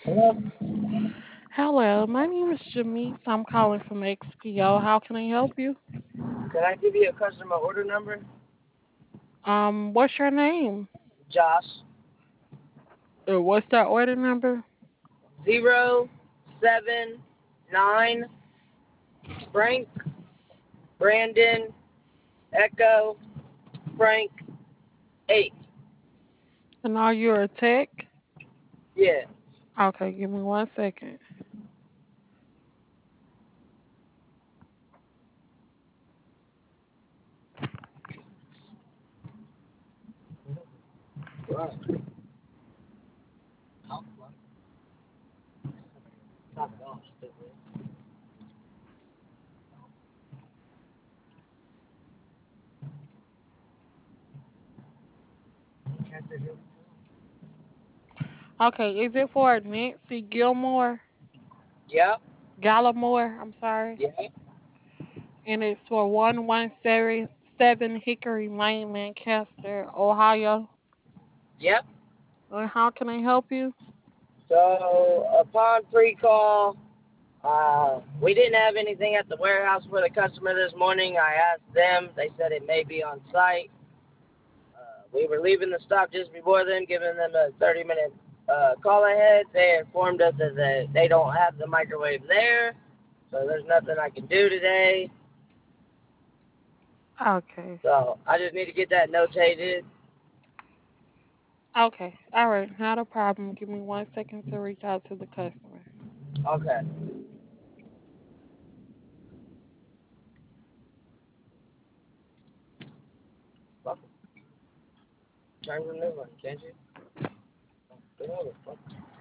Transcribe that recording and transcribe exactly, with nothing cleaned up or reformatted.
Hello? Hello, my name is Jamise. I'm calling from X P O. How can I help you? Can I give you a customer order number? Um, what's your name? Josh. Uh, what's that order number? Zero seven nine Frank Brandon Echo Frank eight. And are you a tech? Yeah. Okay, give me one second. Okay, is it for Nancy Gilmore? Yep. Gallimore, I'm sorry. Yep. And it's for one one seven seven Hickory Lane, Lancaster, Ohio. Yep. And how can I help you? So upon pre-call, uh, we didn't have anything at the warehouse for the customer this morning. I asked them. They said it may be on site. Uh, we were leaving the stop just before then, giving them a thirty minute uh, call ahead. They informed us that they, they don't have the microwave there, so there's nothing I can do today. Okay. So I just need to get that notated. Okay. All right. Not a problem. Give me one second to reach out to the customer. Okay. Fuck. Turn the new one, can't you? Get over. Fuck.